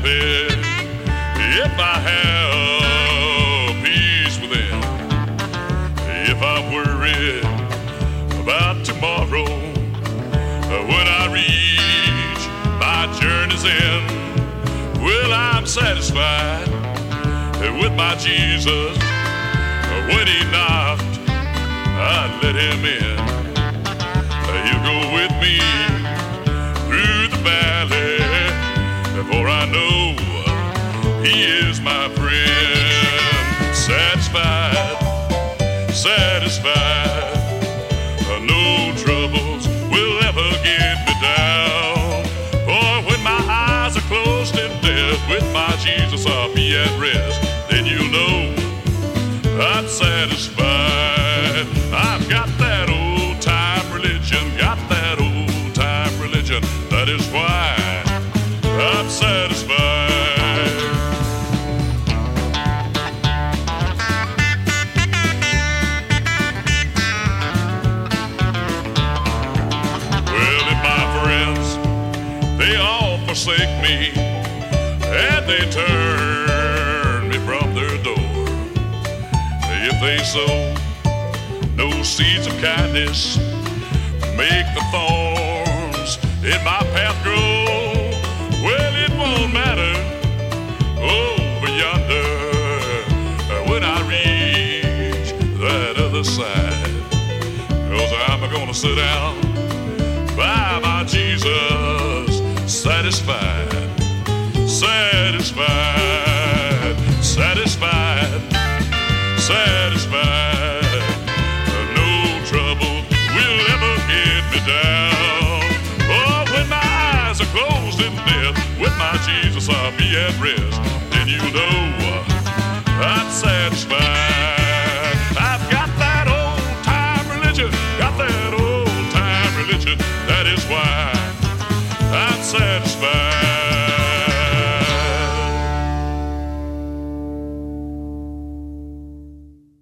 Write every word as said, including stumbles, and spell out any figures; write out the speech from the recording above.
happy if I have peace within. If I'm worried about tomorrow, when I reach my journey's end, well, I'm satisfied with my Jesus. When he knocked, I let him in. He'll go with me through the valley, for I know he is my friend. Satisfied, satisfied, no troubles will ever get me down. For when my eyes are closed in death, with my Jesus I'll be at rest. Then you'll know I'm satisfied. I've got that old time religion, got that old time religion. That is why I'm satisfied. Well, if my friends, they all forsake me, and they turn me from their door, if they sow no seeds of kindness, make the thorns in my path grow, well, it won't matter over yonder when I reach that other side, 'cause I'm gonna sit down by my Jesus, satisfied, satisfied, satisfied, satisfied. No trouble will ever get me down. Oh, when my eyes are closed in death, with my Jesus I'll be at rest. Then you know I'm satisfied. I've got that old time religion, got that old time religion. That is why